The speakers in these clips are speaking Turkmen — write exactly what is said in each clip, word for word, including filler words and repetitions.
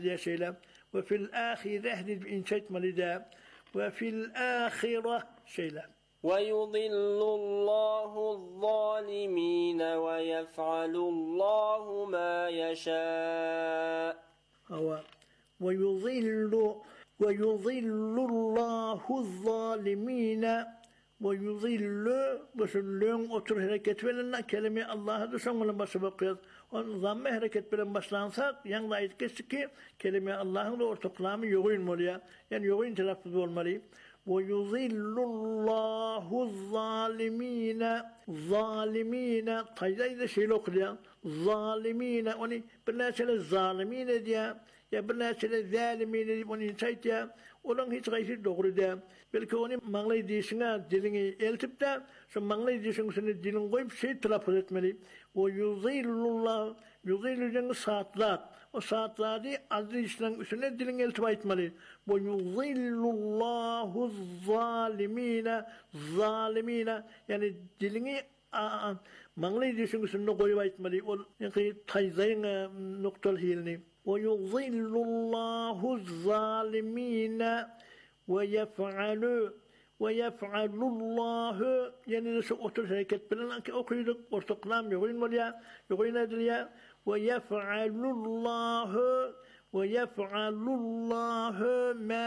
diye şeyler. Ve fil ahireh inşetmeli de. Ve fil ahire şeyler. وَيُضِلُّ اللّٰهُ الظَّالِمِينَ وَيَفْعَلُ اللّٰهُ مَا يَشَاءُ. وَيُضِلُّ وَيُضِلُّ اللّٰهُ الظَّالِمِينَ وَيُضِلُّ Başılığın otur hareket verilen kelime Allah'a da sonuna başa bakıyoruz. Onun zammı hareket veren başlansak yanında ayet geçti ki kelime Allah'ın da ortaklamı yoğun oluyor. Yani yoğun telaffuz olmalı. وَيُضِلُّ اللّٰهُ الظَّالِمِينَ zalimine tayzayı da şeyle okuyor. Zalimine onu bir nesile zalimine diye ya bir nesile zalimine diye onu inşayt diye onun hiç gaysi doğru diye. Belki onu manlay diyişine dilini eltip de şu manlay diyişine dilini koyup şey telaffuz etmeli. وَيُضِلُّ Yuzilü'nün saatlat. O saatlatı azı işlerin üstüne dilin eltiba etmeli. وَيُضِلُّ اللّٰهُ الظَّالِمِينَ zalimine yani dilini manlay diyişin üstüne koyup etmeli. O yani tayzayın noktal hilini. وَيُضِلُّ اللّٰهُ الظَّالِمِينَ وَيَفْعَلُ وَيَفْعَلُ اللّٰهُ yani şu otur hareket bilen okuyorduk. Ortaklam yoğun oluyor. Yoğun ediliyor. وَيَفْعَلُ اللّٰهُ وَيَفْعَلُ اللّٰهُ مَا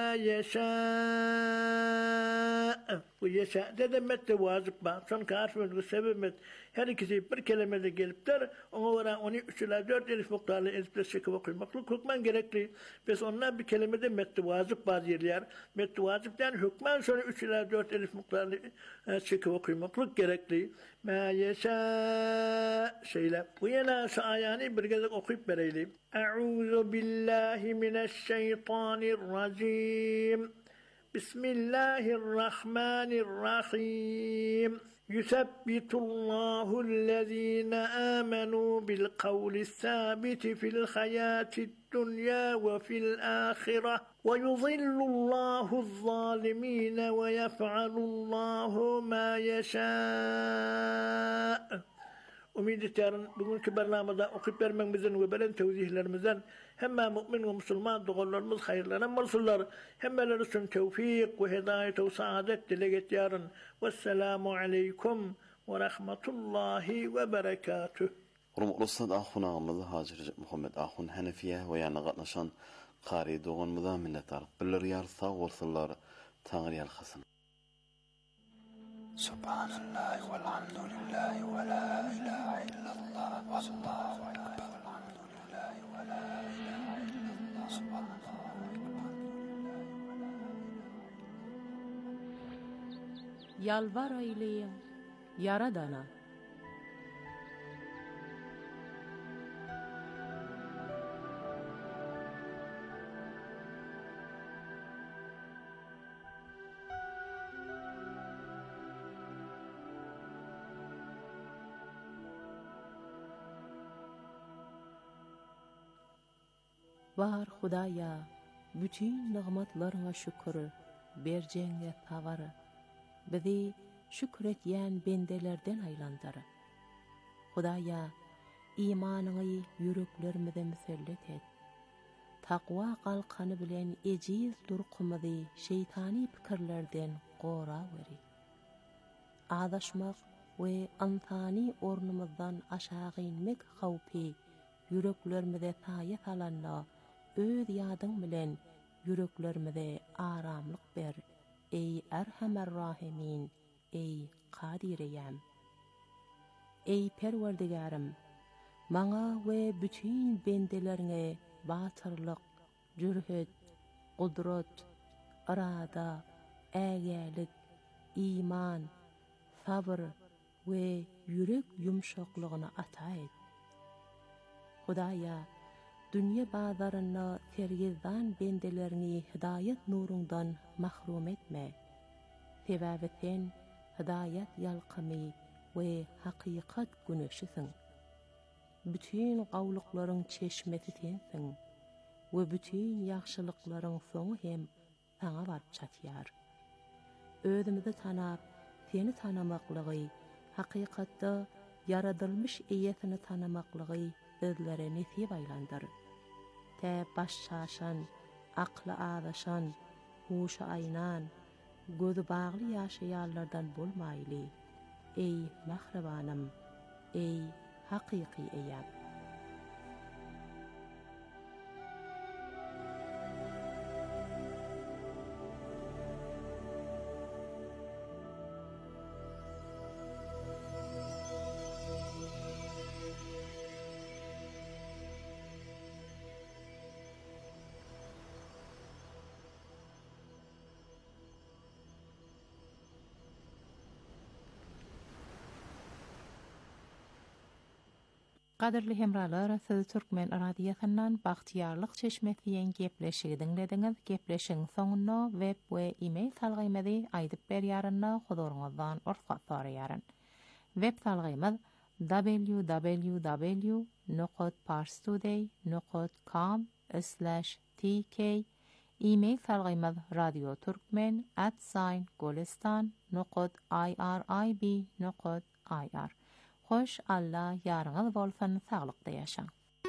يَشَاءُ. Bu yeşâ dedemet de vazip var. Son karşımızda sebemet. Her ikisi bir kelimede gelipler. Ona veren onu üç ila dört elif miktarlı elifle çekip okuymaklık hükmen gerekli. Biz onlar bir kelimede metti vazip bazı yerler. Metti vazipten hükmen sonra üç ila dört elif miktarlı çekip okuymaklık gerekli. Ma yeşâ şeyle. Bu yana şu ayağını bir kez okuyup vereyim. Eûzu billahi mineşşeytanirracim. Bismillahirrahmanirrahim. Yusabbitullahu allazina amanu bil kavli sabiti fil hayatid dunya ve fil ahireh ve yudillullahu az-zalimina ve yef'alullahu ma yasha. Umid ediyorum bugünkü bernamada okuyup vermemizden ve belen tevzihlerimizden hem mümin ve Müslüman doğrularımız hayırlanan olsunlar. Hemmeler için tevfik ve hidayet ve saadet dilek ediyorum. Vesselamu aleyküm ve rahmetullahi ve berekatuh. Rumurusad ahun ağımızı Hacı Recep Muhammed ahun Hanefiye ve yana katlaşan qari doğanımıza minnettarlık bildirýär. Sağ bolsunlar. Taňyr ýalhasyn. Subhanallah walhamdulillah wa la ilaha illallah wallahu akbar walhamdulillah wa la ilaha illallah subhanallah walhamdulillah wa la ilaha. Yalvar eyleyin Yaradana. Var Hudaya, bütün nimetlerine şükür, berjeňe tawar. Bizi şükretýän bendelerden aýlandyr. Hudaya, imanyny yüreklerimize müsellet et. Takwa kalkany bilen ejiz durqumyzy şeytani pikirlerden gora beri. Adaşmak we antani ornumuzdan aşağı inmek hawpy yüreklerimize taýat alanla öz ýadyň bilen yüreklerimize aramlyk ber. Ey Erhamer Rahimin, ey Kadireyem. Ey Perwerdigarim, maňa we bütün bendelerine batyrlyk, jürhet, gudrat, arada, ägälik, iman, sabr we yürek yumşaklygyny ata et. Hudaya, dünya bazaryna sergizdan bendelerini hidayet nurundan mahrum etme. Sebäbi sen hidayet yalqamy we haqiqat güneşisin. Bütün gawlyklaryň çeşmeti sensin we bütün ýaxşylyklaryň soňy hem saňa baryp çatýar. Özümizi tanap, seni tanamaklygy, haqiqatda yaradylmış eýetini tanamaklygy bizlere nesip aýlandyr. te başşaşan, aklı ağdaşan, huşa aynan, gözü bağlı yaşayanlardan bolmaylı. Ey mahrebanım, ey hakiki eyyab. Qadirli hemralar, Söz Türkmen radiyasından bagtiyarlyk çeşmetiyen gepleşigi dinlediňiz. Gepleşiň soňunda web we e-mail salgymady aýdyp berýärynda huzuruňyzdan urfat soraýaryn. Web salgymyz w w w nokta parstoday nokta com slash t k. E-mail salgymyz radiotürkmen at golestan nokta irib nokta ir. Hoş Allah yarıňyz bolsun, saglykda ýaşaň.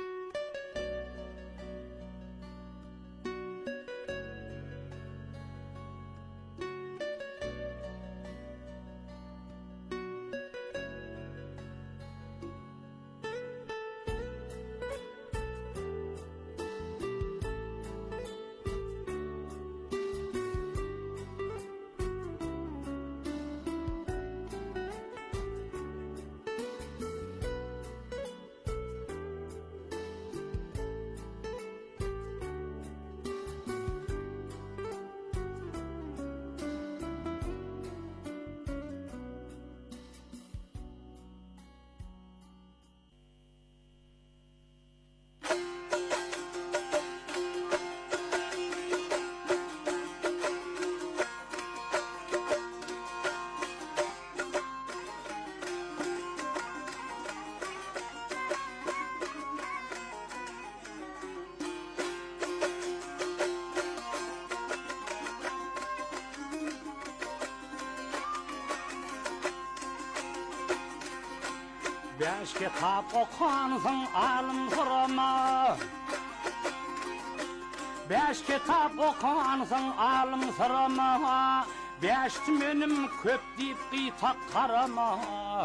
Beş kitap okuansın alım sırama, beş kitap okuansın alım sırama, beş menim köp deyip kıytak karama.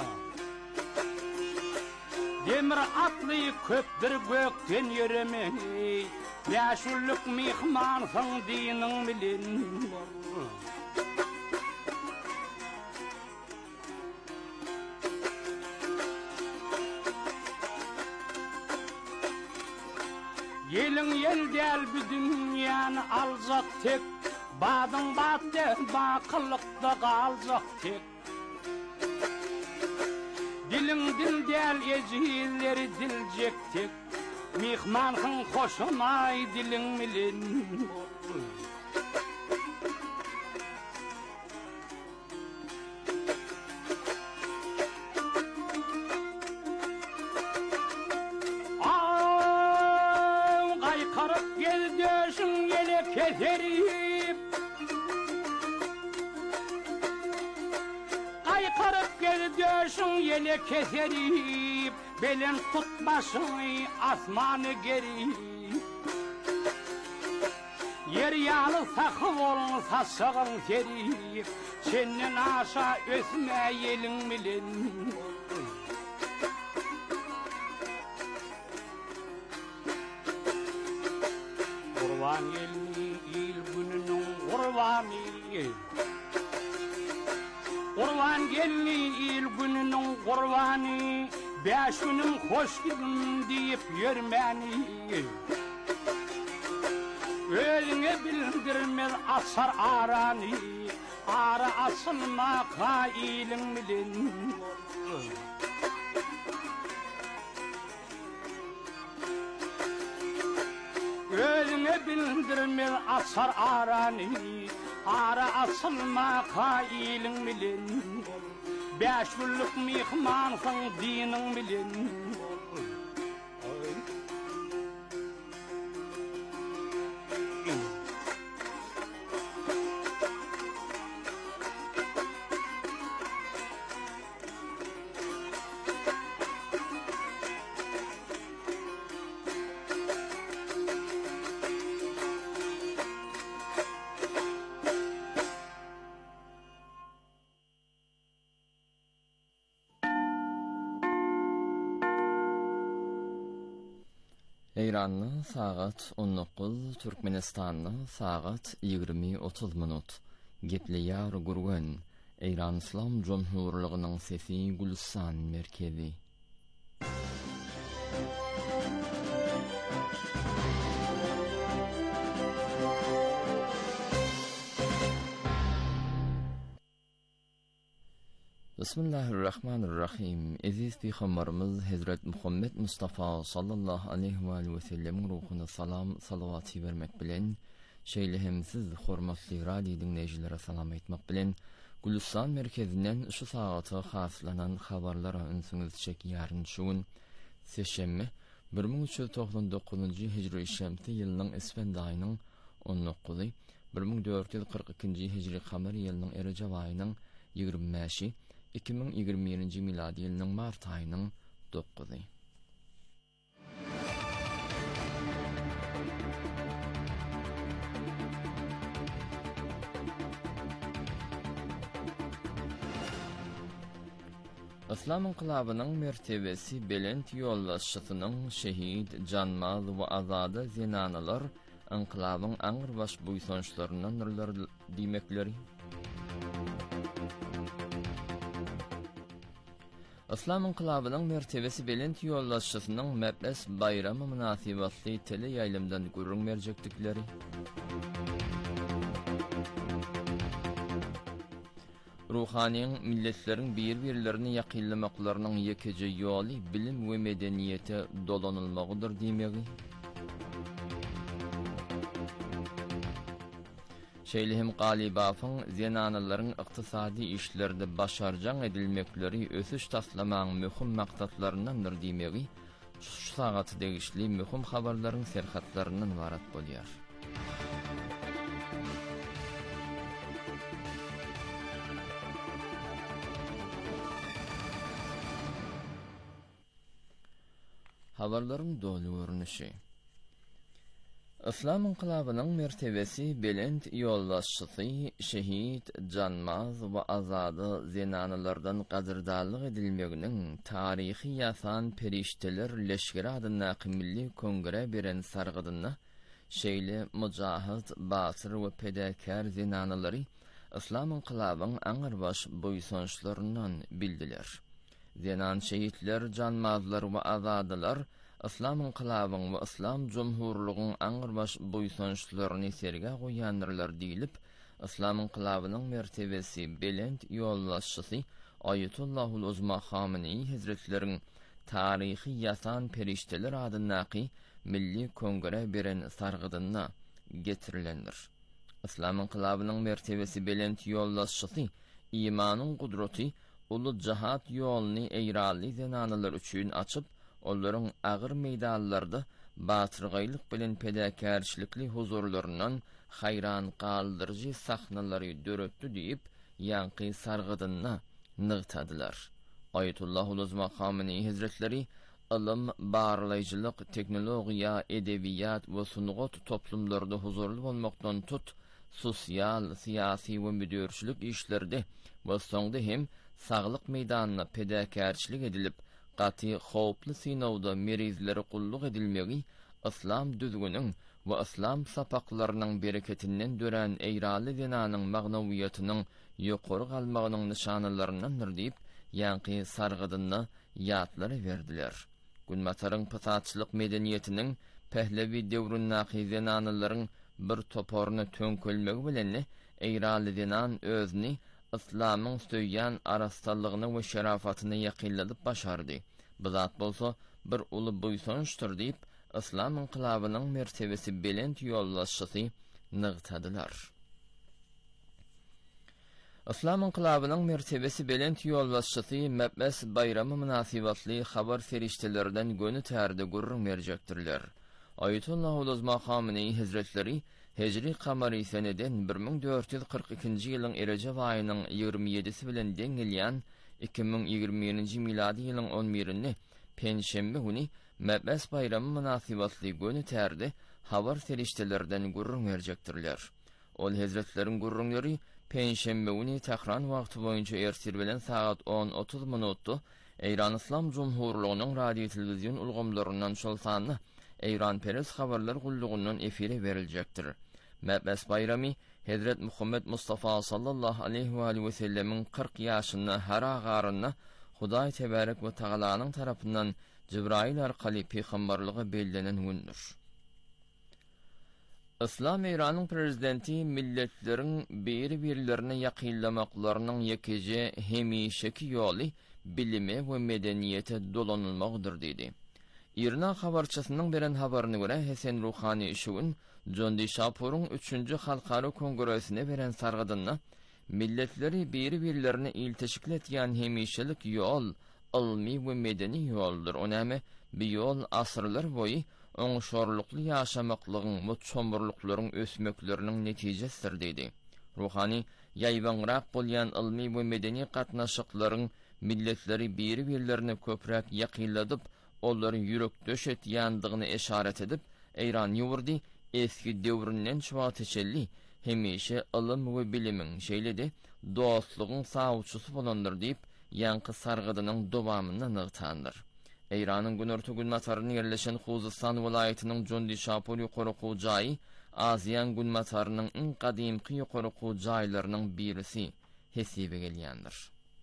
Demir atlı köptür gökten yürümeyi, beş ulluk mihmansın dinin bilin. Yelin yel del bir dünyanı alacak tek, badın battı bakılıkta kalacak tek. Dilin dil del ecilleri dilecek tek, mihmanın hoşumay dilin milin. Keserip Kaykarıp gel döşün yele keserip Belen tutmasın asmanı gerip Yer yalı sakı olun saçağın serip Senin aşağı ösme yelin bilin Kurban yelini il gününün kurbanı Kurban gelini il gününün kurbanı Beş günüm hoş gidin deyip yürmeni Ölüne bildirmez asar aranı Ara asılma kailin bilin Ölüne bildirmez asar aranı Ara asılma kailin bilin Beş günlük mihmansın dinin bilin Eýranyň sagat on dokuz, Türkmenistanyň sagat ýigirme otuz minut. Gepleýär gurgan Eýran İslam Jomhurlygynyň sesi Gülistan merkezi. Bismillahirrahmanirrahim. Aziz Peygamberimiz Hazret Muhammed Mustafa sallallahu aleyhi ve sellem ruhuna salam salavati vermek bilen şeýle siz hormatly radio dinleýijilere salam etmek bilen Gülistan merkezinden şu sagaty haslanan habarlara önsüňiz çekýäryn şuň seşemmi bir ming üç ýüz toksan dokuzunjy hijri şemsi ýylynyň Esfend aýynyň on dokuzy bir ming dört ýüz kırk ikinji hijri kamer ýylynyň Erejab aýynyň ýigirme beşi iki bin ýigirme birinji miladi ýylynyň mart aýynyň dokuzy. İslam inqilabynyň mertebesi belent ýollaşçysynyň şehit, canmaz we azady zinanalar inqilabyň aňyr baş buýsançlaryndan birler diýmekleri. İslam inqilabynyň mertebesi belent ýollaşçysynyň Mebes bayramy munasybatly tele ýaýlymdan gurrun merjekdikleri. Ruhaniň milletleriň bir-birlerini ýakynlamaklarynyň ýekeje ýoly bilim we medeniýete dolanylmagydyr diýmegi. Şeýlehim Galibasyň zenanalaryň ykdysady işlerde başarjan edilmekleri ösüş taslamaň möhüm maksatlaryndandyr diýmegi. Şu sagaty degişli möhüm habarlaryň serhatlarynyň barat bolýar. Habarlaryň dolu görnüşi. İslam inqilabynyň mertebesi belent ýollaşçysy, şehit, canmaz we azady zinanalardan gadirdarlyk edilmeginiň taryhy ýasan perişteler leşgeri adyna milli kongre beren sargydyna şeýle mujahid, basir we pedakar zinanalary İslam inqilabynyň aňyr baş buýsançlaryndan bildiler. Zenan şehitler, canmazlar we azadylar İslam inqilabynyň we İslam Jomhurlygynyň aňyr baş buýsançlaryny serge goýandylar diýilip, İslam inqilabynyň mertebesi belent ýollaşçysy Ayatullahul Uzma Khamenei Hazretleriň taryhy ýasan perişteler adynaky milli kongre beren sargydyna getirilendir. İslam inqilabynyň mertebesi belent ýollaşçysy imanyň gudraty ulu jahat ýoluny eýrali zenanalar üçin açyp, olaryň agyr meýdanlarda batyrgylyk bilen pedakarçylykly huzurlaryndan hayran galdyrjy sahnalary döretdi diýip ýanky sargydyna nygtadylar. Ayatullahul Uzma Khamenei Hazretleri ilim, barlaýjylyk, teknologiýa, edebiýat we sunugat toplumlarda huzurly bolmakdan tut, sosial, syýasy we müdürçilik işlerde we soňda hem saglyk meýdanyna pedakarçylyk edilip, gaty howply synowda merizleri gulluk edilmegi İslam düzgünüň we İslam sapaklarynyň bereketinden dören eýrali dinanyň magnawiýatynyň ýokary galmagynyň nişanlaryndandyr diýip ýanky sargydyna ýatlary berdiler. Günmataryň patatçylyk medeniýetiniň Pehlevi döwründaky zinanalaryň bir toporuny tönkölmegi bilen eýrali dinan özüni İslamyň söýýän arastallygyny we şerafatyny ýakynladyp başardy. Bu zat bolsa bir uly buýsançdyr diýip İslam inqilabynyň mertebesi belent ýollaşçysy nygtadylar. İslam inqilabynyň mertebesi belent ýollaşçysy Mebes bayramy munasybatly habar feriştelerden göni tärde gurrun berjekdirler. Ayatullahul Uzma Khamenei Hazretleri Hicri kamary seneden bir ming dört ýüz kırk ikinji ýylyň Erejab aýynyň ýigirme ýedisi bilen deňilýän iki bin ýigirme birinji miladi ýylyň on birinde penşembe güni Mebes bayramy munasybatly göni tärde habar feriştelerden gurrun berjekdirler. Ol Hazretleriň gurrunlary penşembe güni Tehran wagty boýunça ersir bilen saat on otuz minutda Eýran İslam Jomhurlygynyň radio telewizion ulgamlaryndan şol sanly Eyran Peres habarlar gulluğundan efire verilecektir. Mebes bayrami Hazret Muhammed Mustafa sallallahu aleyhi ve aleyhi ve sellemin kırk yaşına her ağarına Huday Tebarek ve Taala'nın tarafından Cibrail arqali peygamberliği belirlenen gündür. İslam İran'ın prezidenti milletlerin bir-birlerine yakınlamaklarının yekici hemişeki yolu bilime ve medeniyete dolanılmaktır dedi. İrna habarçasının beren habarına göre Hasan Ruhani şuun Jondi Şapur'un üçüncü Halkara Kongresi'ne veren sargıdınna milletleri bir-birlerine ilteşikil etyen hemişelik yol ilmi ve medeni yoldur. Oname bir yol asırlar boyu oňşorlukly ýaşamaklygyn we çomburluklaryň ösmekleriniň netijesidir dedi. Ruhani ýaýbanrak bolýan ilmi we medeni gatnaşyklaryň milletleri bir-birlerine köprek ýakynladyp, olary ýürek döşet ýandygyny eşaret edip, Eýran ýurdy eski döwründen şuwa teşelli hemişe ilim we bilimiň şeýledi, dostlugyň sawçysy bolandyr diýip, ýanky sargydynyň dowamyny nygtandyr. Eýranyň Günorta Günmataryny yerleşen Huzistan welaýatynyň Jondi Şapur ýokaryky jaýy, Aziýan Günmatarynyň iň gadymky ýokaryky jaýlarynyň birisi hesebe gelýändir.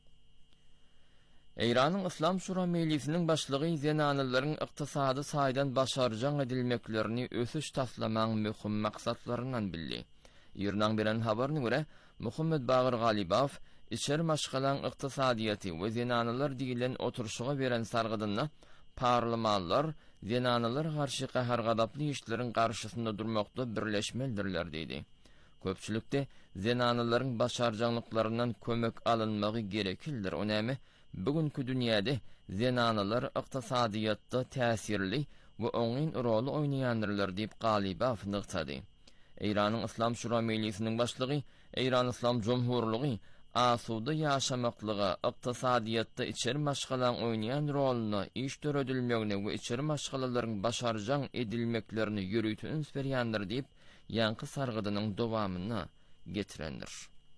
Eýranyň İslam Şura Mejlisiniň başlygy zenanylaryň ykdysady saýdan başarjak edilmeklerini ösüş taslamaň möhüm maksatlaryndan bildi. Ýernaň beren habaryna görä, Muhammed Bagir Galibaw İçer maşgalan ykdysadyýaty we zenanylar diýilen oturşuga beren sargydynda parlamanlar zenanylar garşy gahar gadaply işleriň garşysynda durmakda birleşmelidirler diýdi. Köpçülükde zenanylaryň başarjanlyklaryndan kömek alynmagy gerekildir. Onäme bugünkü dünýäde zenanylar ykdysadyýatda täsirli we oňyn rol oýnaýandylar diýip Galibaw nygtady. Eýranyň İslam Şura Mejlisiniň başlygy Eýran İslam Jomhurlygy asuda ýaşamaklyga, ykdysadyýatda içeri maşgalan oýnaýan roluny iş töredilmegine we içeri maşgalalaryň başarjak edilmeklerini ýürütün berýändir diýip ýanky sargydynyň dowamyny getirendir.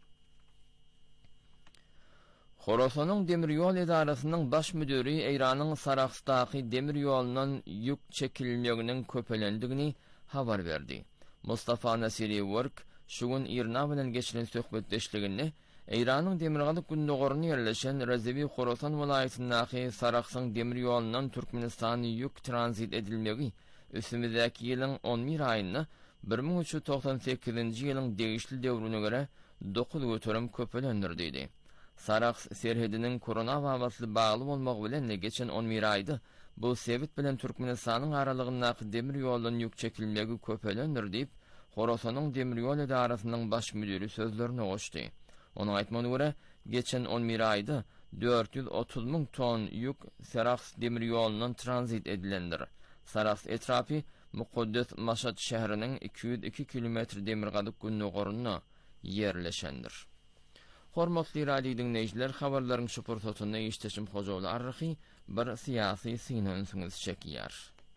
Horosanyň demir ýol edarasynyň baş müdiri Eýranyň Saraxsdaky demir ýolundan ýük çekilmeginiň köpelendigini habar berdi. Mustafa Nasiri Work şugun Irna bilen geçiren söhbetdeşligini Eýranyň demirgalyk gündogaryny yerleşen Rezevi Horasan welaýatyndaky Saraxsyň demir ýolundan Türkmenistana ýük transit edilmegi ösümüzdäki ýylyň on bir aýyna bir ming üç ýüz toksan sekizinji ýylyň degişli döwrüne görä dokuz götürüm köpelendir diýdi. Sarax serhediniň korona wabasly bagly bolmagy bilen geçen on bir aýda bu sebit bilen Türkmenistanyň aralygyndaky demir ýolundan ýük çekilmegi köpelendir diýip Horasanyň demir ýol edarasynyň baş müdiri sözlerini goşdy. Onun aýtmagyna görä, geçen on bir aýda dört yüz otuz ming ton ýük Sarax demir ýolundan transit edilendir. Sarax etrapy Mukaddes Maşhad şäheriniň iki yüz iki kilometr demirgalyk gündogaryna yerleşendir. Hormatly radio dinleýijiler, habarlaryň şu pursatyny işleşim hojaly arryhy bir syýasy synyň süňiz çekýär.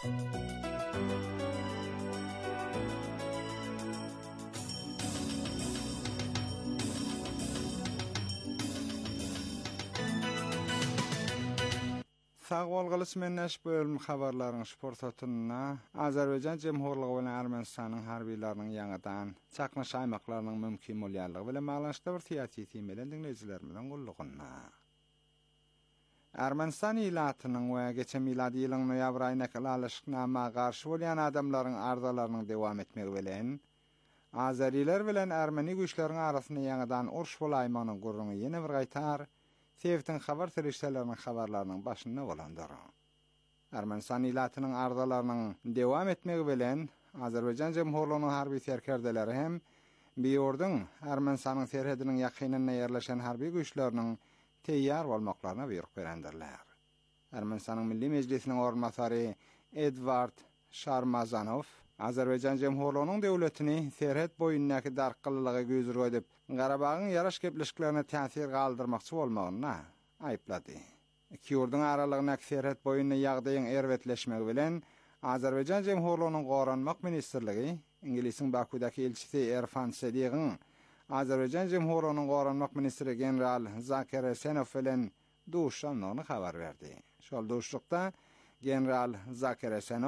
Sağ bolgalyş menneş bölüm habarlaryň şportatyna Azerbaýjan Jemhurlygy bilen Ermenistanyň harbiýlarynyň ýangydan çaknaş aýmaklarynyň mümkin bolýanlygy bilen baglanşykda bir syýasy temelen dinleýijilerimiň gullugyna. Ermenistan ilatynyň we geçen miladi ýylyň noýabr aýyna kalaşyknama garşy bolýan adamlaryň ardalarynyň dowam etmegi bilen Azeriler bilen Ermeni güýçleriň arasyna ýangydan uruş bolaýmanyň gurruny ýene bir gaýtar Sevtin habar seriştelerinin habarlarının başında olandır. Ermenistan ilatynyň ardalarynyň dowam etmegi bilen Azerbaýjan Jemhurlygynyň harby serkerdeleri hem biýordyň Ermenistanyň serhediniň ýakynyna ýerleşen harby güýçleriniň teýýar bolmaklaryna buyruk berendirler. Ermenistanyň Milli Mejlisiniň ornmasary Edward Sharmazanov Azerbaýjan Jemhurlygynyň döwletini serhed boýundaky darkylygy gözürge edip Garabagyň ýaraş gepleşiklerine täsir galdyrmakçy bolmagyna aýplady. Iki ýurduň aralygyna serhed boýunda ýagdaýyň erwetleşmegi bilen Azerbaýjan Jemhurlygynyň goranmak ministrligi İngilisiň Bakudaky elçisi Erfan Sedigiň Azerbaýjan Jemhurlygynyň goranmak ministri general Zakir Esenov bilen duşanlygyny habar berdi. Şol duşlukda general Zakir Esenov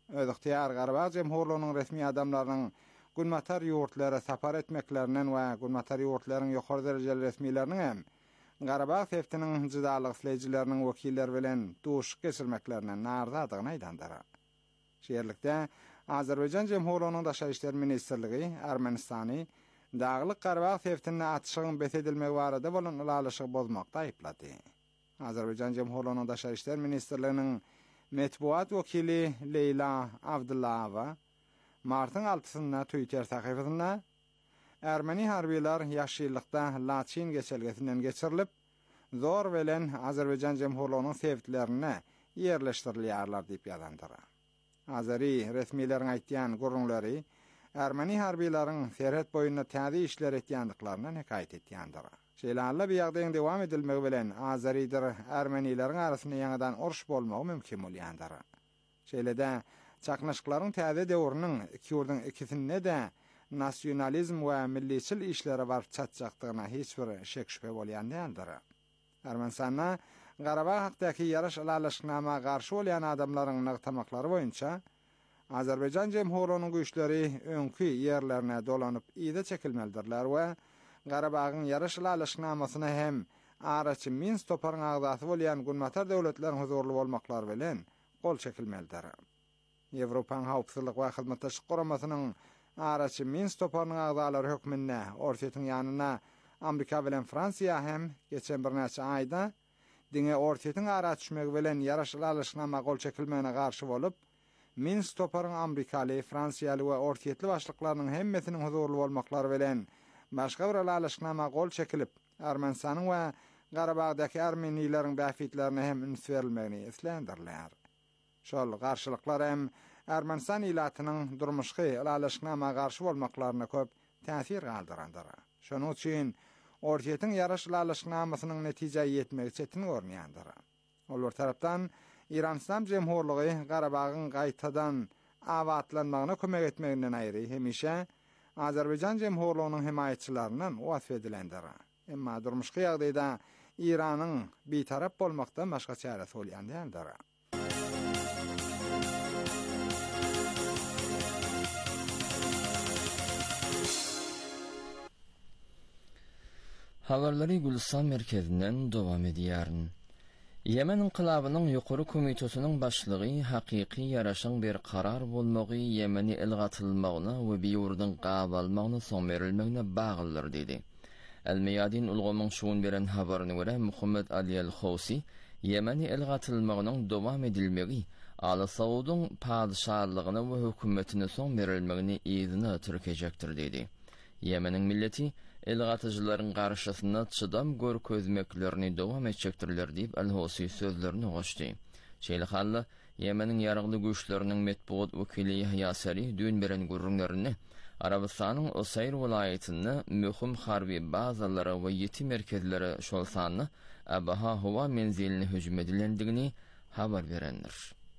öz ihtiyar Qarabağ Jemhurluğunun resmi adamlarynyň Günmatar ýurtlara sapar etmeklerinden we Günmatar ýurtlarynyň ýokary derejeli resmileriniň hem Qarabağ teftiniň jydalyk slejleriniň wekiller bilen duş geçirmeklerinden nardadygyny aýdandyr. Şeýerlikde Azerbaýjan Jemhurluğunun Daşary işler ministrligi Ermenistany Dağlyk Qarabağ teftinine atışygyň besedilmegi barada bolan ulalyşygy bozmakda aýplady. Azerbaýjan Jemhurluğunun Daşary işler ministrliginiň metbuat wekili Leyla Abdullawa martyň altysynda Twitter sahypasynda Ermeni harbiler ýaşylykda Laçin geçelgesinden geçirilip, zor bilen Azerbaýjan Jemhurluğunun tefitlerine yerleşdirilýärler diýip ýazandyr. Azeri resmilerin aýtýan gurrunlary Ermeni harbilerin serhet boyunda täze işler etýändiklaryny hekaýet etýändir. Şeýle bir ýagdaýyň dowam edilmegi bilen Azeriler Ermenileriň arasynda ýaňadan uruş bolmagy mümkin bolýandyr. Şeýle-de çaknaşyklaryň täze döwrüniň iki ýurdun ikisinde de nasionalizm we milliçil işlere barıp çatjakdygyna hiç bir şek şüphe bolýan däldir. Ermenistanda Qarabağ hakdaky ýaraş alaşyknama garşy bolýan adamlaryň nagtamaklary boýunça Azerbaýjan Jemhurluğunun güýçleri öňkü ýerlerine dolanyp ýyda çekilmelidirler we Qarabağyň ýaraş alaşyknamasyna hem araçy Minsk toparyň agdasy bolýan Günmatar döwletleriň huzurly bolmaklary bilen gol çekilmelidir. Ýewropaň hawpsuzlyk we hyzmatdaşlyk guramasynyň araçy Minsk toparyň agdalary hökmünde ortaýytyň ýanyna Amerika bilen Fransiýa hem geçen bir näçe aýda diňe ortaýytyň ara düşmegi bilen ýaraş alaşyknama gol çekilmegine garşy bolup, Minsk toparyň Amerikaly, Fransiýaly we ortaýytly başlyklarynyň hemmesiniň huzurly bolmaklary bilen başga bir alaşyknama gol çekilip, Ermenistanyň we Qarabağdaky Ermenileriň bäfitlerine hem üns berilmegini islendirler. Şol garşylyklar hem Ermenistan ilatynyň durmuşky alaşyknama garşy bolmaklaryna köp täsir galdyrandyr. Şonuň üçin ortaýytyň ýaraş alaşyknamasynyň netije ýetmegi çetin görnýändir. Olar tarapdan İran Jemhurlugy Qarabağyň gaýtadan awatlanmagyna kömek etmeginden aýry hemişe Azerbaýjan Jemhurluğunun himayetçilerinden wasf edilendir. Emma durmuşky ýagdaýda İranyň bitarap bolmakdan başga çaresi bolýan däldir. Habarlary Gülistan merkezinden dowam edýär. Yemen inqilabynyň ýokary komitesynyň başlygy hakyky ýaraşyň bir karar bolmagy Yemeni elgatylmagyna we bir ýurdun gabalmagyna soň berilmegine baglydyr dedi. El-Meyadin ulgamyň şuun beren habaryna görä Muhammed Ali el-Housi Yemeni elgatylmagynyň dowam edilmegi Aly Saudyň padşahlygyna we hökümetine soň berilmegine ýygyny türkejekdir dedi. Yemeniň milleti elgatyjylaryň garşysyna çydam görkezmeklerini dowam etjekdirler diýip El-Housi sözlerini goşdy. Şeýle hally Yemeniň ýaragly güýçleriniň metbuat wekili Yahya Sari dün beren gurrunlaryny Arabistanyň Osayr welaýatyny möhüm harby bazalary we ýeti merkezleri şol sanyny Abaha howa menziline hüjüm edilendigini habar berendir.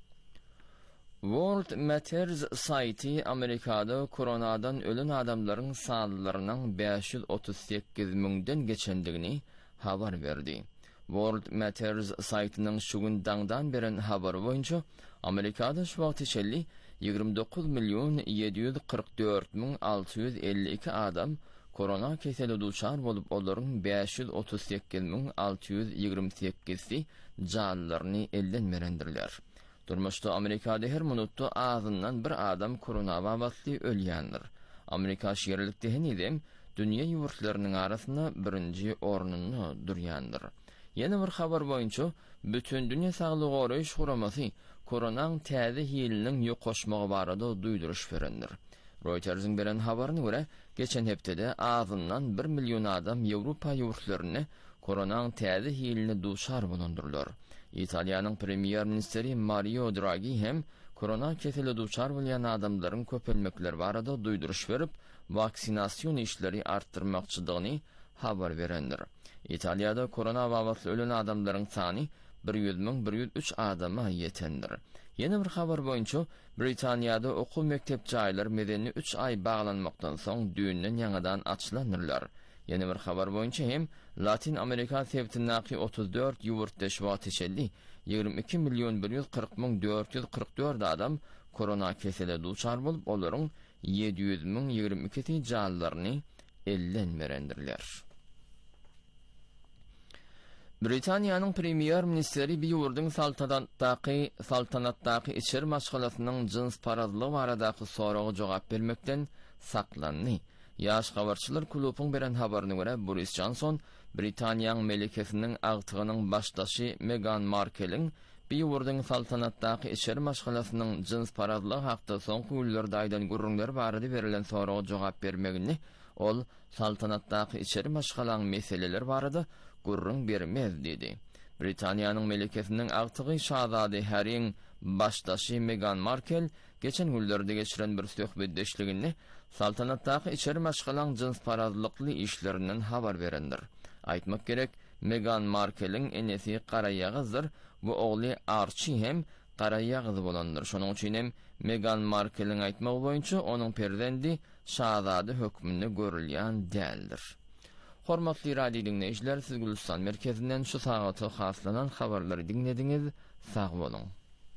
World Matters saýty Amerikada koronadan ölen adamlaryň sanlarynyň beş ýüz otuz sekiz müňden geçendigini habar berdi. World Matters saýtynyň şu gün daňdan beren habary boýunça Amerikada şu wagt içelli ýygrimi dokuz milyon ýedi ýüz kırk dört miň alty ýüz elli iki adam korona keseli duçar bolup olaryň beş ýüz otuz sekiz miň alty ýüz ýygrimi sekizi janlaryny elden merendirler. Durmuşda Amerikada her minutda ağzından bir adam korona wagtly ölýändir. Amerika şeýerlikde henidem dünýä ýurtlarynyň arasynda birinji ornuny durýandyr. Ýene bir habar boýunça bütün dünýä saglyk goraýyş guramasy koronaň täze hiliniň ýokoşmagy barada duýduruş berendir. Reuters'in beren habaryna görä geçen hepdede ağzından bir milyon adam Ýewropa ýurtlaryny koronaň täze hilini duçar bolundurlar. İtaliyanyň premier ministeri Mario Draghi hem korona keseli duçar bolýan adamlaryň köpelmekleri barada duýduruş berip, vaksinasiýon işleri artdyrmakçydygyny habar berendir. İtaliyada korona wagtly ölen adamlaryň sany bir ýüz miň bir ýüz üç adama ýetendir. Ýene bir habar boýunça Britaniýada okul mektep jaýlary medeni üç ay baglanmakdan soň düýünden ýaňadan açylanyrlar. Ýene bir habar boýunça hem Latin Amerika sebitindäki otuz dört ýurtda şuwat içelli ýygrimi iki milyon bir ýüz kırk miň dört ýüz kırk dört adam korona kesele duçar bolup olaryň yedi yüz miň ýigirme iki jallaryny elden berendirler. Britaniýanyň premier ministeri bir ýurduň saltanatdaky saltanatdaky içer maşgalasynyň jins parazlygy baradaky soragy jogap bermekden saklandy. Ýaş habarçylar klubyň beren habaryna görä Boris Johnson Britaniýanyň melekesiniň agtygynyň başdaşy Meghan Markle'in bir ýurduň saltanatdaky içer maşgalasynyň jins parazlygy hakda soňky günlerde aýdan gurrunlar barady berilen soragy jogap bermegini ol saltanatdaky içer maşgalaň meseleler barady gurrun bermez dedi. Britaniýanyň melekesiniň agtygy şahzady Harryň başdaşy Meghan Markle geçen günlerde geçiren bir söhbetdeşligini saltanatdaky içer maşgalaň jins parazlykly işlerinden habar berendir. Aýtmak gerek, Meghan Markle'in enesi Qara Ýagyzdyr, bu ogly Archie hem Qara Ýagyz bolandyr. Şonuň üçin hem Meghan Markle'in aýtmagy boýunça onuň perdendi şahzady hökmünde görülýän däldir. Hormatly radio dinleýijiler, siz Gülistan merkezinden şu sagaty haslanan habarlary dinlediňiz. Sag boluň.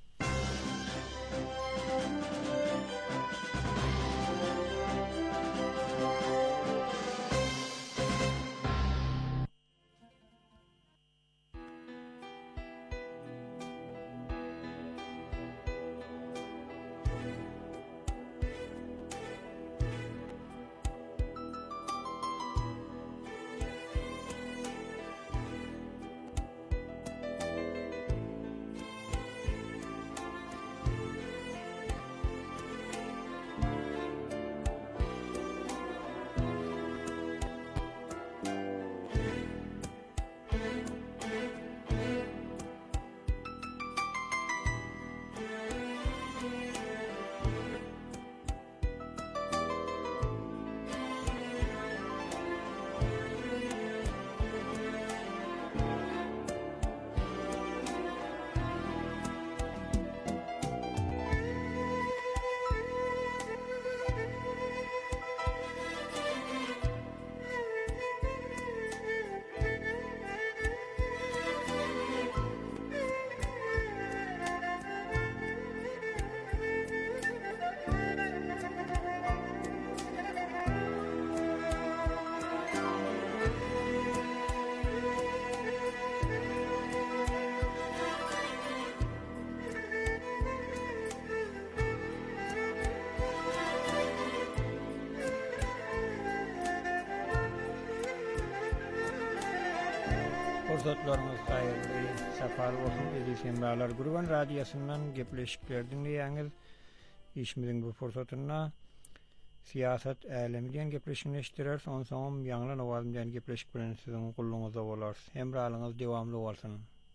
Dostlarymyz haýyrly safar bolsun dedi Semralar Gurban radiosundan gepleşikler dinleýäňiz. Işmiň bu fursatyna siýasat älemi diýen gepleşikler son soňam ýanglan awazym diýen gepleşik bilen siziň gulluňyzda bolar. Semralyňyz dewamly bolsun.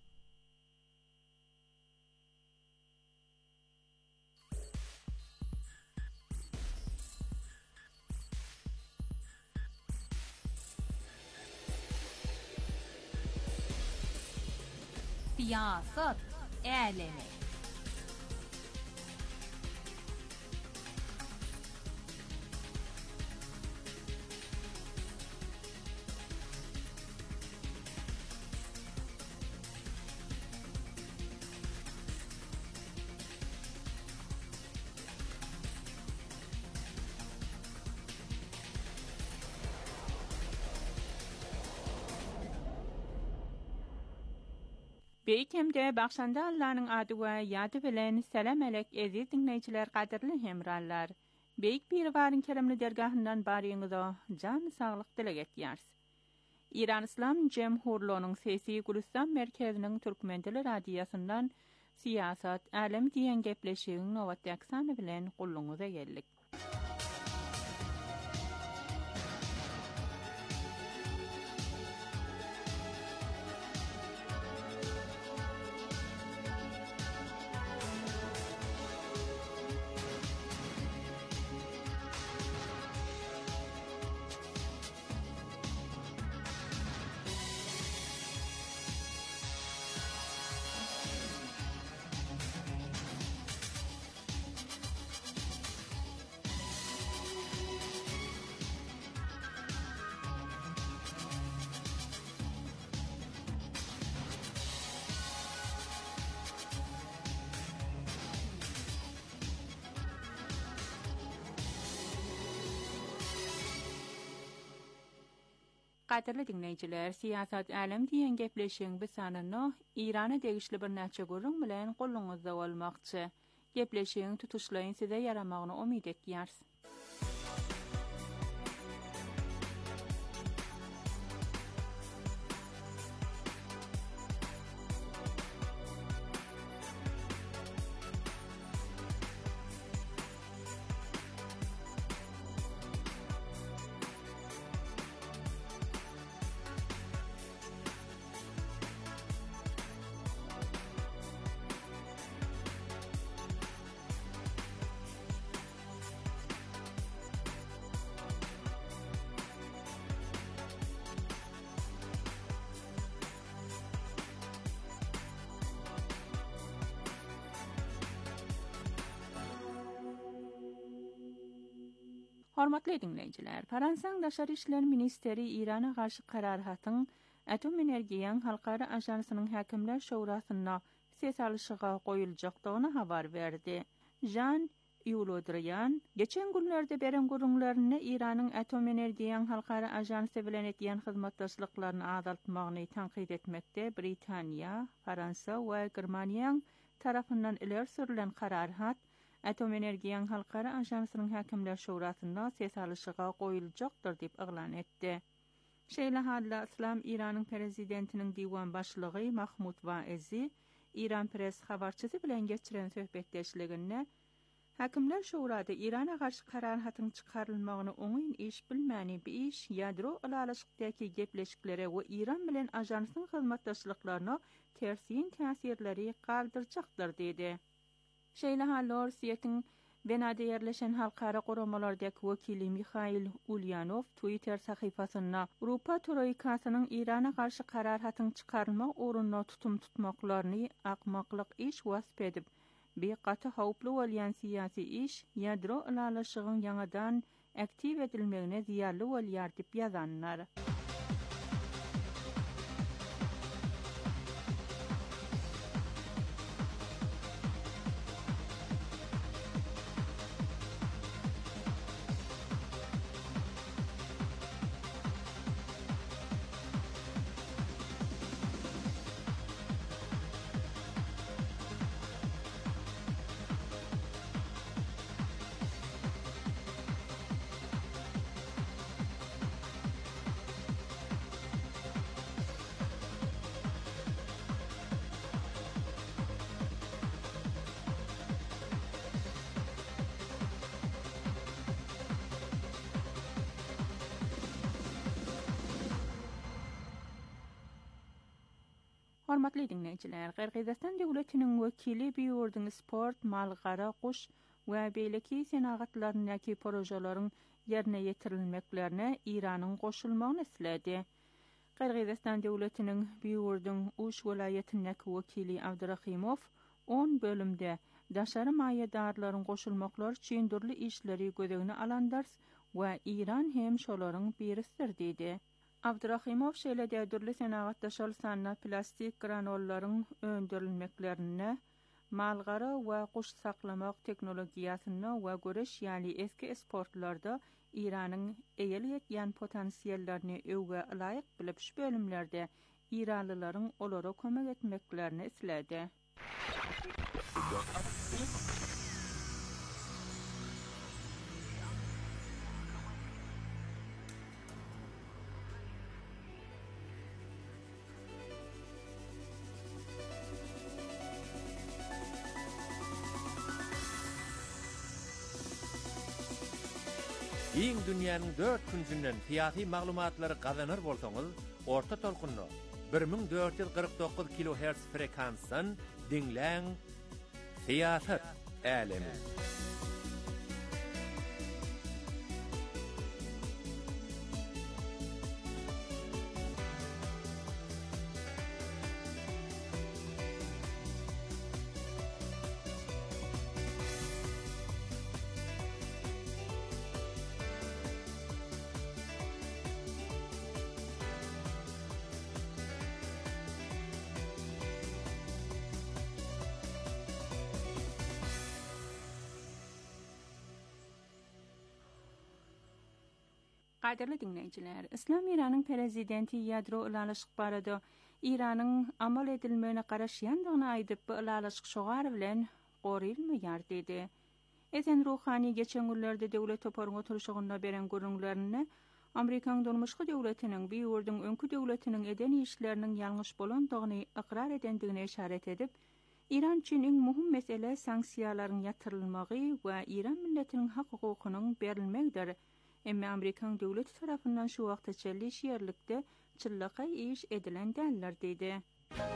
Siyasat älemi. Beýkemde Bakşanda Allah'ın adı we ýady bilen salam alek eziz dinleýijiler, gaderli hemrallar. Beýik bir waryň kelemli dergahyndan baryňyza jan saglyk dilek etýärs. İran İslam Jemhurluğunun sesi Gülistan merkeziniň Türkmen dili radiosundan siýasat älemi diýen gepleşigiň nowat ýaksany bilen gulluňyza geldik. Qatarlı dinleyiciler, siyasat alem diyen gepleşiň bu sananyny İrana degişli bir näçe gurrun bilen goluňyzda bolmakçy. Gepleşiň tutuşlaryň size yaramagyny umyt etýärs. Hormatly dinleyijiler, Fransaň Daşary işler ministeri İrana garşy kararhatyň atom energiýaň halkara ajansynyň häkimler şowrasyna ses alışyga goýuljakdygyny habar berdi. Jean Yulodryan geçen günlerde beren gurulmaryny İranyň atom energiýaň halkara ajansy bilen etýän hyzmatdaşlyklaryny azaltmagyny tanqid etmekde. Britaniýa, Fransa we Germaniýa tarapyndan ileri sürülen kararhat atom energiýaň halkara ajansynyň häkimler şowrasyna ses alışyga goýuljakdyr diýip eglan etdi. Şeýle halda İslam İranyň prezidentiniň diwan başlygy Mahmud Vaezi İran pres habarçysy bilen geçiren söhbetdeşliginde häkimler şowrady İrana garşy kararhatyň çykarylmagyny oňyn iş bilmäni bir iş ýadro alalaşykdaky gepleşiklere we İran bilen ajansyň hyzmatdaşlyklaryna tersiň täsirleri galdyrjakdyr dedi. Şeýle halda Russiýanyň Benada yerleşen halkara goramalardaky wekili Mikhail Ulyanov Twitter sahypasyna Awropa Troikasynyň Irana garşy kararhatyň çykarylma uğruna tutum tutmaklaryny akmaklyk iş wasp edip, bir gaty hawply bolýan syýasy iş ýadro alalaşygyň ýangadan aktiv edilmegine ziýarly bolýar diýip ýazanlar. Hormatly dinleyijiler, Qırgızistan döwletiniň wekili Biýurdyň sport, malgara, quş we beýleki senagatlarynyňky projelaryň ýerine ýetirilmeklerine İranyň goşulmagyny isledi. Qırgızistan döwletiniň Biýurdyň Uş welaýatynyňky wekili Abdurahimow on bölümde daşary maýadarlaryň goşulmaklary üçin durly işleri gözegine alandars we İran hem şolaryň birisidir diýdi. Abdurahimow şeýle däwdirli senagatdaşal sanna plastik granollaryň öndürilmeklerine, malgara we quş saklamak teknologiýasyna we göreş ýaly eski sportlarda İranyň eýel ýetýän potensiallaryny öwge laýyk bilip şu bölümlerde İranlylaryň olara kömek etmeklerini isledi. Iň dünýäniň dört künsünden syýasy maglumatlary gazanır bolsaňyz, orta tolkunly bir ming dört ýüz gyrk dokuz kilohertz frekansdan dinläň Syýasat Alemi. Qadirli dinleyiciler, İslam İran'ın prezidenti yadro ılalaşık barada İran'ın amal edilmeyine qaraşyandığını aydıp bu ılalaşık şoğar bilen qorilmeyar dedi. Ezen Ruhani geçen günlerde devlet toparın oturuşuğunda beren görünglerini Amerikan durmuşku devletinin bir urdun önkü devletinin eden işlerinin yanlış bolandığını ıqrar edendigine işaret edip, İran için en muhim mesele sanksiyaların yatırılmağı ve İran milletinin hak hukukunun berilmekdir. Emme Amerikan devleti tarafından şu vaqta çelli şiirlikte çıllaka iş edilen derler dedi.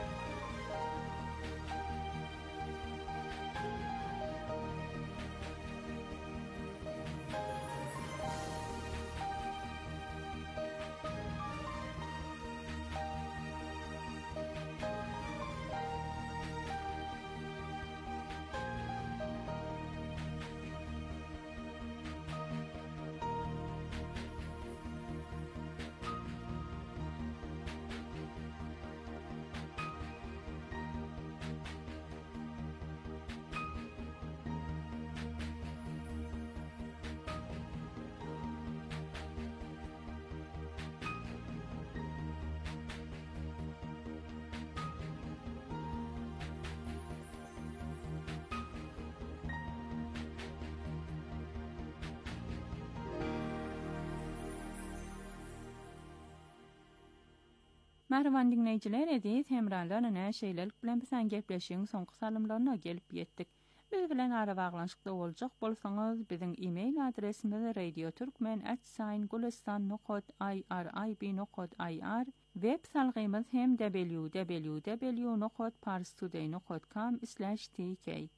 Merhaban dinleyiciler, edis hemralarına şeylelik bilen bilen gepleşiň soňky salymlaryna gelip ýetdik. Biz bilen ara baglanşykda boljak bolsaňyz, biziň e-mail adresimiz radio turkmen at gulistan nokta i r i b nokta i r, web salgymyz hem w w w nokta parstoday nokta com slash t k.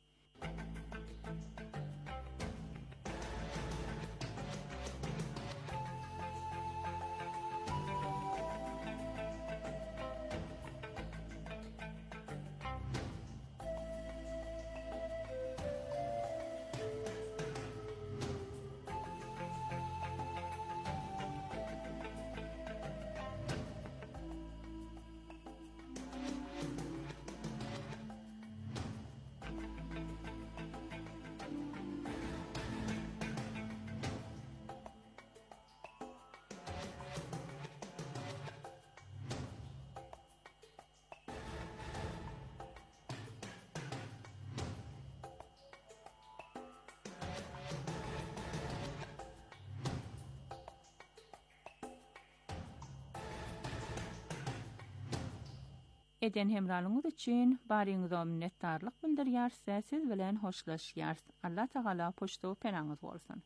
Eden hemralığınız için barınıza minnettarlık bildirýär, siz bilen hoşlaşýar. Allah Taala poşta penanız bolsun.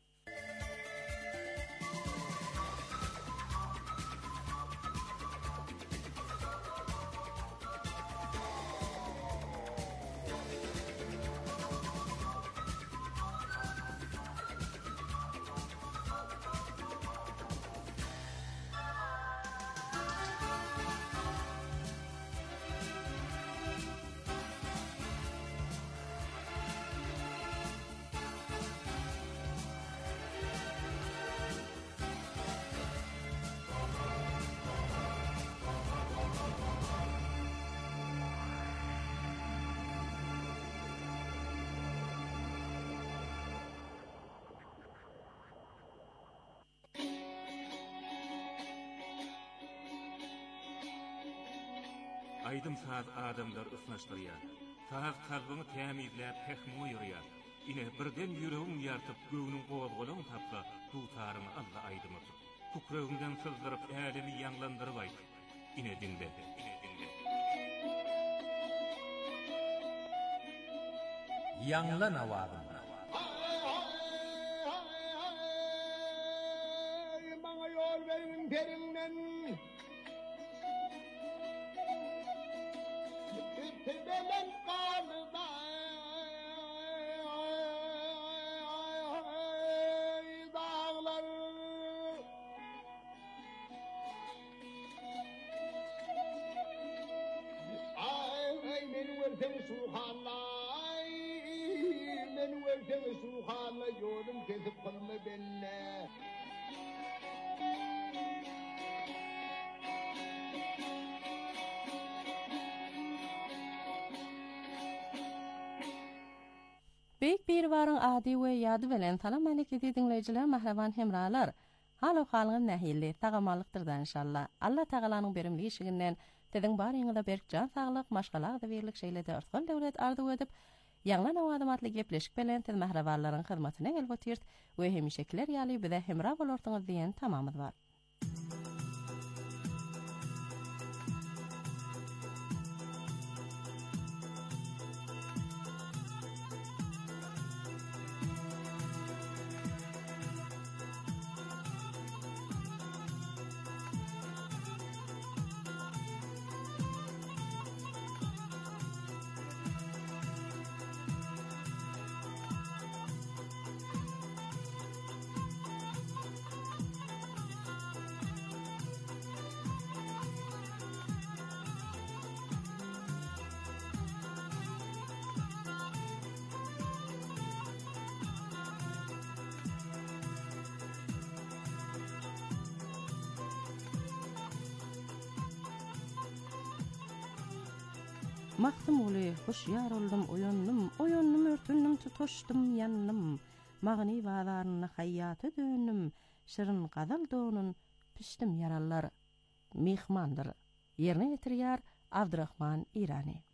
Aydym saat adamlar ısnaşdyrýar. Saat kalbyny tämizläp hekmi ýürýär. Ine birden ýüregiň ýartyp göwüniň gowazgalaň tapsa, tutaryny Allah aydymy. Kukrögiňden sızdyryp älimi ýanglandyryp aýt. Ine dinle, ine dinle. Ýanglan awagym. Maňa ýol berin perinden. Tebelen kalda dağlar ay meni versen suhanlay meni versen suhanlay yolum kesip kalma benimle. Beyk bir varın adi we ýady bilen salam aleykum dinleýijiler, mahraban hemralar. Halı halığın nahilli tağamalıktırdan inşallah. Allah Tağalanın berimli işiginden tedin barıňyda berk can sağlyk, maşgalaq da berlik şeýlede artgan döwlet ardy edip, ýanglan awadamatly gepleşik bilen tez mahrabarlaryň hyzmatyna gelýär we hemişekiler ýaly bize hemra bolardyňyz diýen tamamyz bar. Maktım uli, hoşyar oldum, oyonnum, oyonnum, örtünnüm, tutoştum, yandım. Mağni bazarına hayyatı dönüm, şırın qadal donun, piştim yarallar. Mihmandır. Yerine getiriyar Abdurrahman İrani.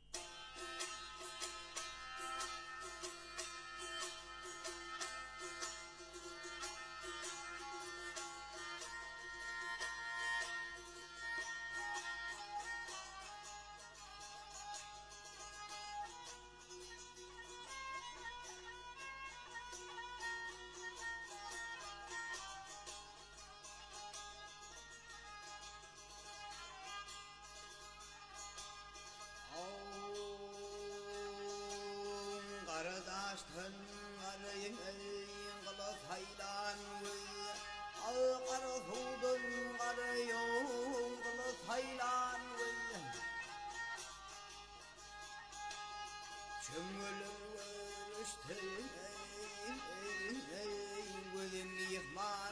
Qaradaştın arayın qılıp haylan Al qarasudun qarayın qılıp haylan Çöngülüm görüştün Gözüm yıkman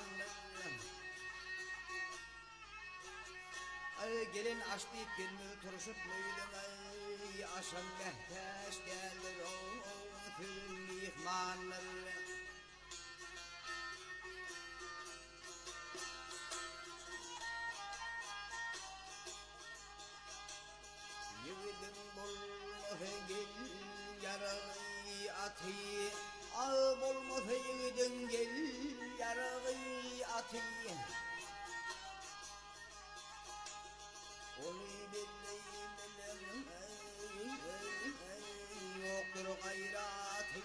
Gelin açtı gelmi turşup müydün Aşan mehtaş geldir o Tüm yıkmanlar Yıgıdım bulmasa gel yarağı atı Al bulmasa yıgıdım gel yarağı atı Onu belleyim yoktur gayratı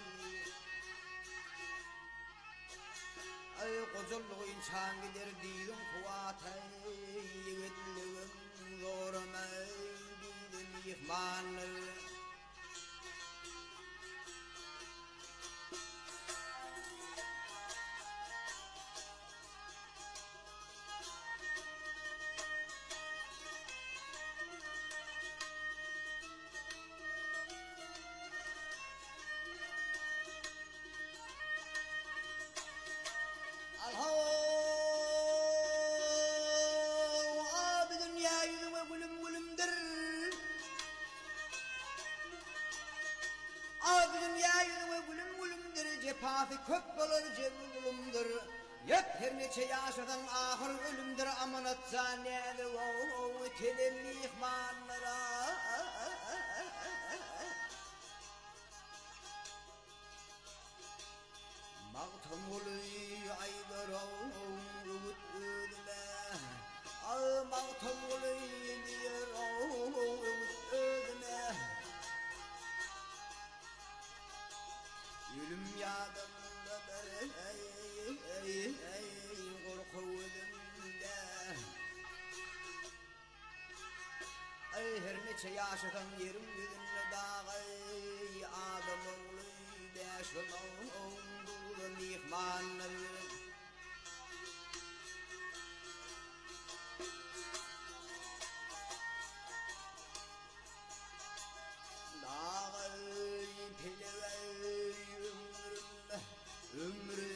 Ay kozulluğu insan gider dilim kuvatı Yiğitliğim zoruma dilim yıkmanlı Cepafi köp bolur cevulumdur Yöp her neçe yaşadan ahır ölümdür Amanat zaneli o telim mihmanlara Mağtum oluy aydır umut ölüme Al mağtum oluy diyor umut ölüme Ölüm yadımda korku ölümde Ay her neçe yaşadan yerim gözümle dağı Adam oğlu beş oldu mihmanları Dağı pileve Ömrüm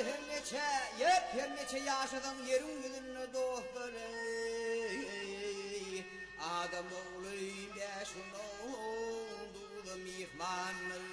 her neçe, yep her neçe yaşadın yerin gülünü dostlar ey. Adam oğlu beşin oldu mihmanlar.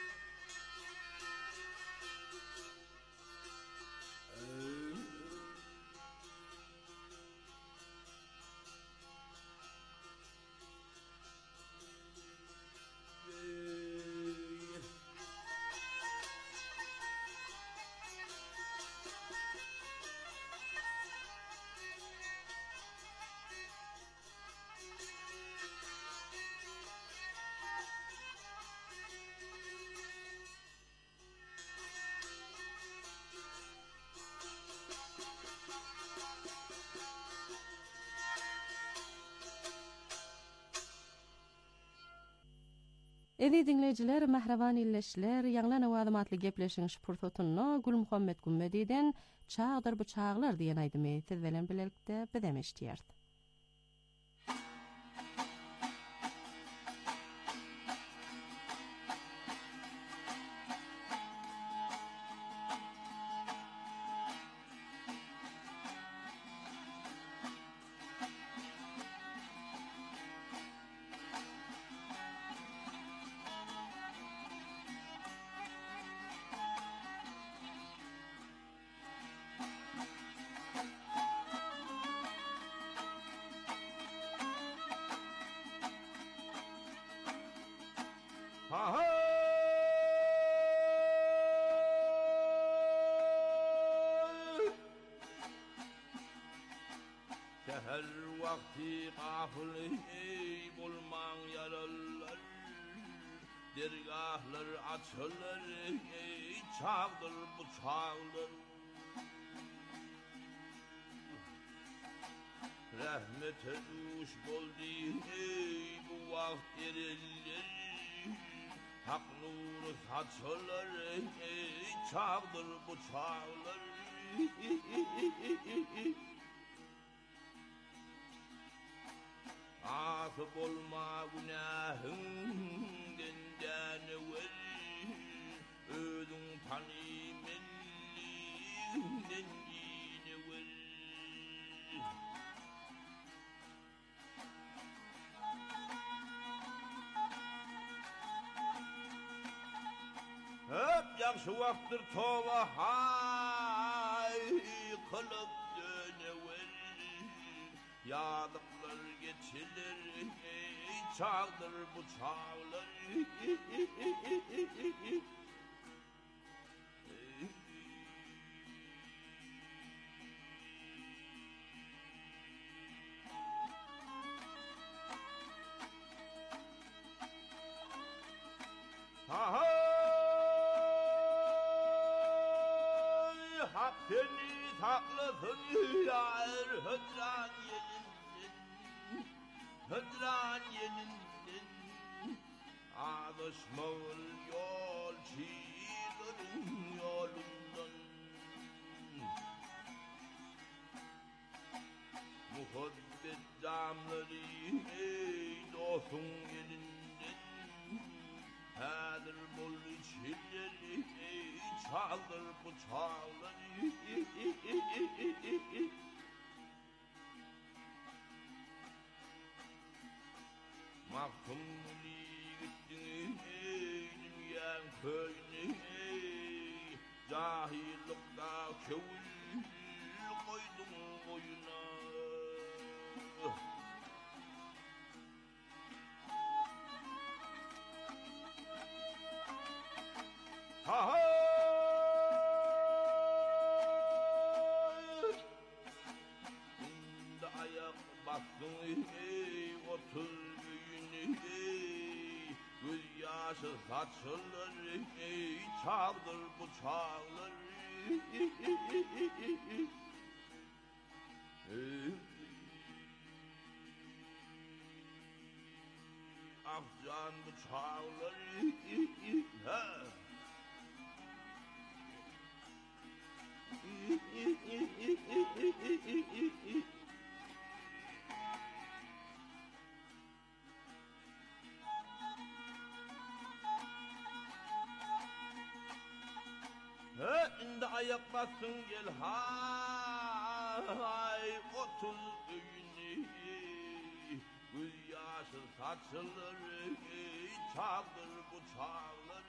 Edi dinleyiciler, mahraban illeşler, ýanglan awadamatly gepleşiň şpurtotunna Gül Muhammed Gümmediden çağdır bu çağlar diýen aýdymy siz bilen bilelikde bedem eşdiýär. Her vakti gafil bulman yaralar, dergahlar açılır, çağdır bu çağdır. Rahmete duş boldi bu vakt ereller, hak nuru saçılır, çağdır bu çağdır. Asıp olma günahından evvel, ödün tanımenliğinden yine evvel. Hep yakşı vaktır tova hay kılıp dönevel, yadıklar geçilir, çağdır bu çağlar. Ha hak seni saklasın yar hıdran yerinden, hıdran yerinden. Ağlaşmağın yol çiğdırın yolundan. Muhabbet damları ey dostun yerinden, hadır bol içleri ey çaldır bu çağları. Mahkumli gittin ey dünyanın köyüne, cahillikta kövül koydun boyuna. Ha ha indi ayak bastın ey otur büyüne ey, göz yaşı saçılır ey, çağdır bu çağlar. Afcan bu çağlar. Ha Ha indi ayak basın gel hay otuz öyünü göz yaşı saçılır çağır bu çağır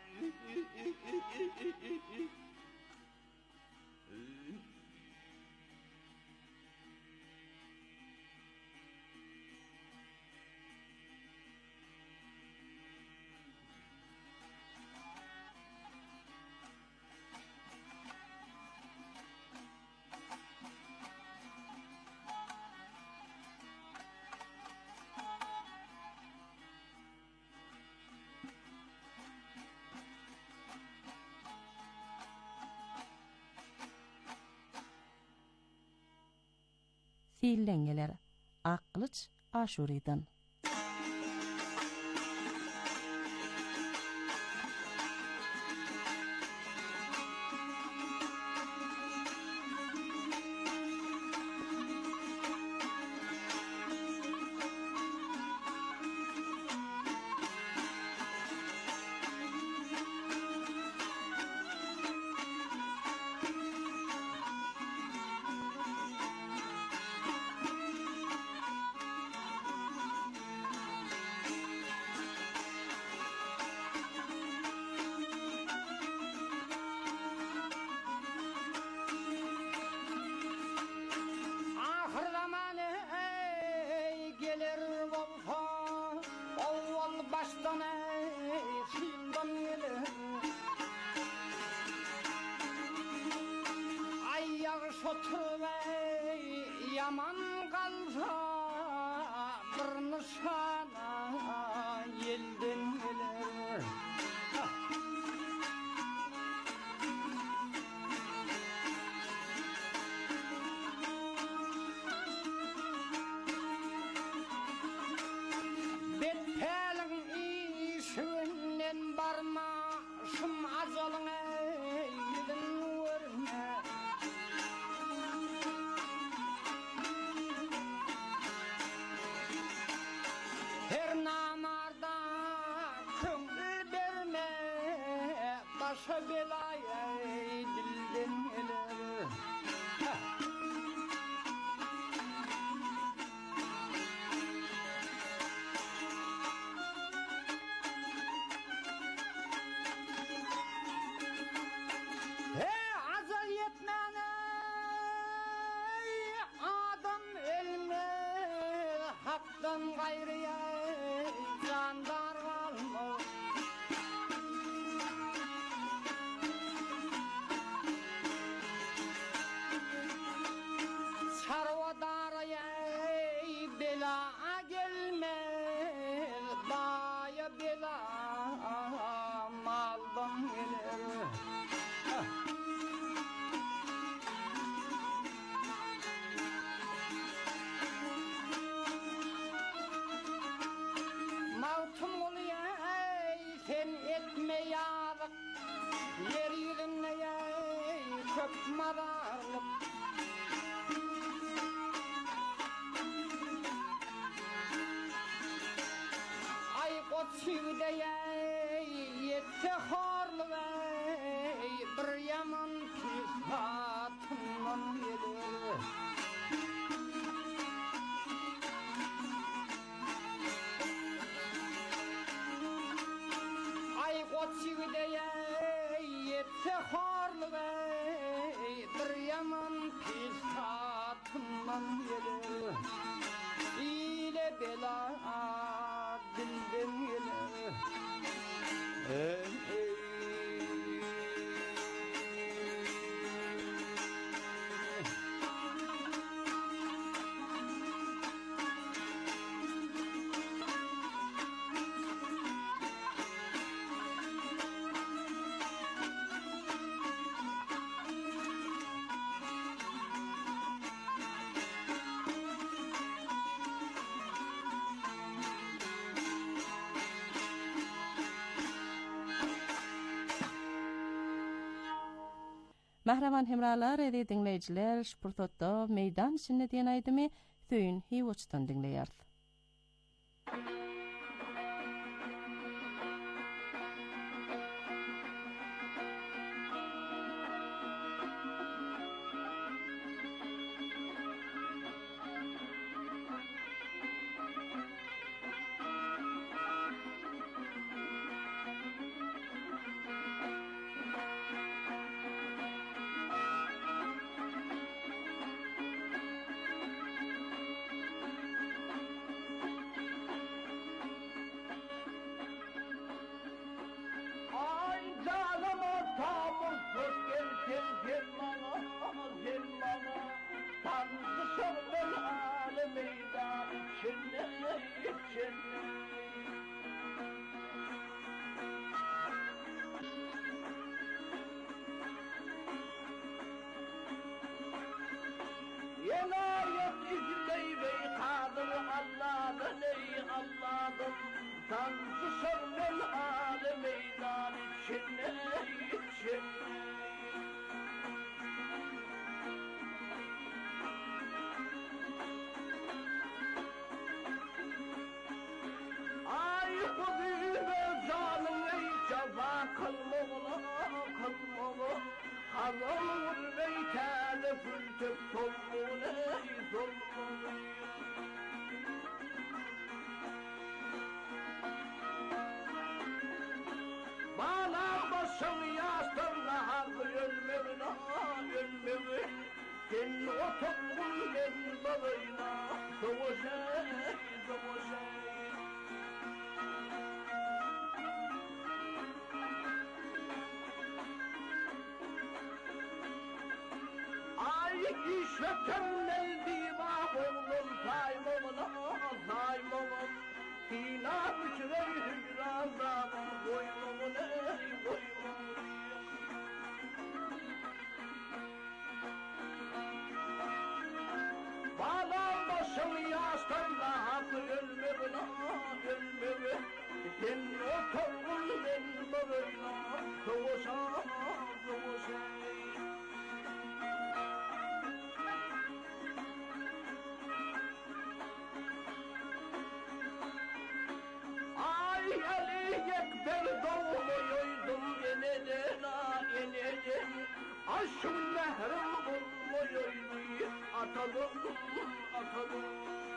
Fiillengeler Akkılıç Aşuri'den. Yaman kalsa bir nişana yelden gelir. Betpelin işinden barma şım azalın eydin vurma. Her namarda köngül verme, başa belaya dilden gelir. Hey azal yetmene, adam elme, haktan gayrıya candar kalmaz. Sarvadaraya bela gelmez, daya bela maldan gelir. Mavtum oluyor sen etme yarık, yeryüzüne kök mararlık. Ay kot sevdeye yetse horluğu bir yaman pis hatından gelir. Ay kot sevdeye yetse horluğu bir yaman pis hatından gelir. İle bela dilden gelir. Ey ey Mahraman hemralar edi dinleyiciler, Şpurtot'ta meydan içinde diyen aydımı Thöyn Hivoç'tan dinleyard. Sancı sarmel ağlı meydan içine içine. Ay kudübe canım ey ceva kalmağına kalmağına. Hazır beytâle fültüp solmuğun ey solmuğun. Bağlar başım yastığına hakkı ölmevine ölmevine. Sen otumun ben balıyla doğuşay doğuşay. Ay işletemler diva oğlum saymamına saymamın. Hina bıçırey hücrandan koymamın ey koymamın. Bağlam başım yastığında hakkı ölmevine ölmevine. Sen otumun ben balıyla doğuşay doğuşay. Ekber doğmuyoydum yeniden ha yeniden. Aşkın mehrim bulmuyoydum atalım atalım.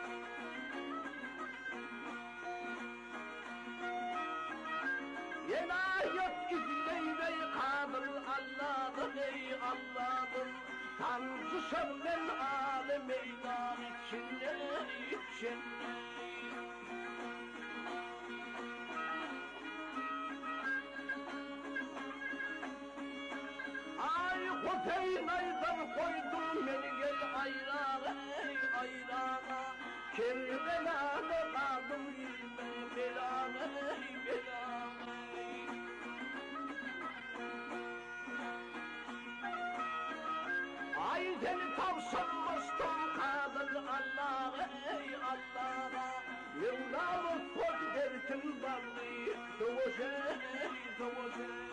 Yenayet izleyle kadır Allah'ım ey Allah'ım. Sancı şerden alem meydan içinde içinde. Peynaydan koydum beni gel ayrağa ey ayrağa. Kerbela'da kaldım bilmem belağa ey belağa. Ay seni tavsanmıştım kadır Allah'a ey Allah'a. Mevlamı koç dersin varlığı doğuşay doğuşay.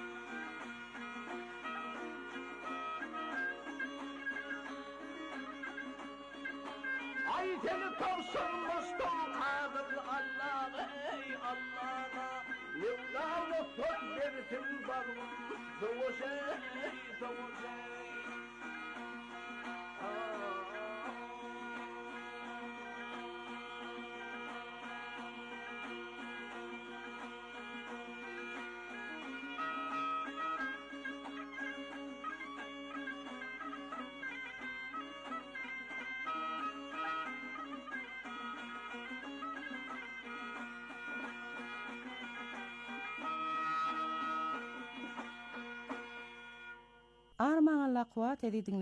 Ay seni tavsanmıştım kadır Allah'a ey Allah'a. Mevlamı söz versin varım doğuşay doğuşay. Armağanla kuat edidin